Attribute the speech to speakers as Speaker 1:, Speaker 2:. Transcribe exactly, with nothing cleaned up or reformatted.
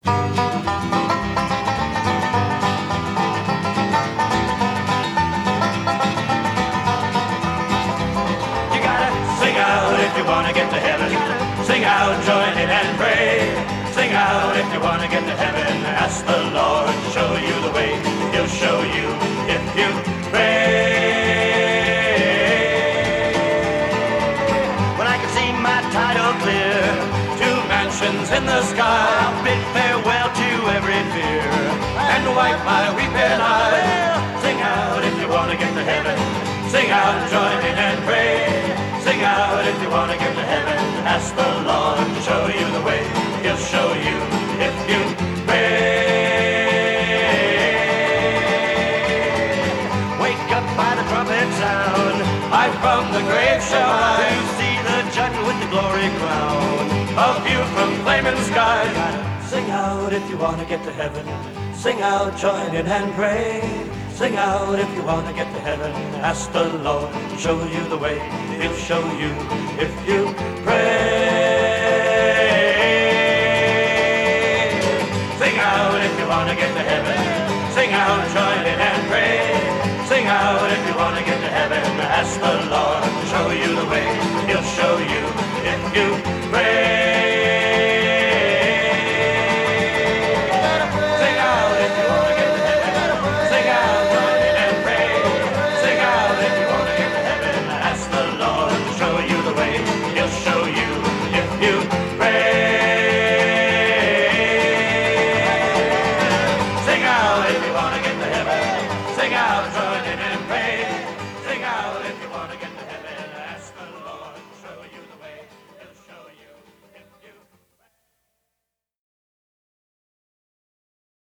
Speaker 1: You gotta sing out if you wanna get to heaven. Sing out, join in and pray. Sing out if you wanna get to heaven. Ask the Lord to show you the way. He'll show you if you pray. When I can see my title clear, two mansions in the sky, I'll bid farewell to every fear and wipe my weeping eyes. Sing out if you wanna get to heaven. Sing out, join in and pray. Sing out if you wanna get to heaven. Ask the Lord to show you the way. He'll show you if you pray. Wake up by the trumpet sound. I from the grave shall rise to see the judge with the glory crown. A view from flaming skies. Sing out if you wanna get to heaven. Sing out, join in and pray. Sing out if you want to get to heaven. Ask the Lord to show you the way. He'll show you if you pray. Sing out if you want to get to heaven. Sing out, join in and pray. Sing out if you want to get to heaven. Ask the Lord to show you the way. He'll show you if you pray.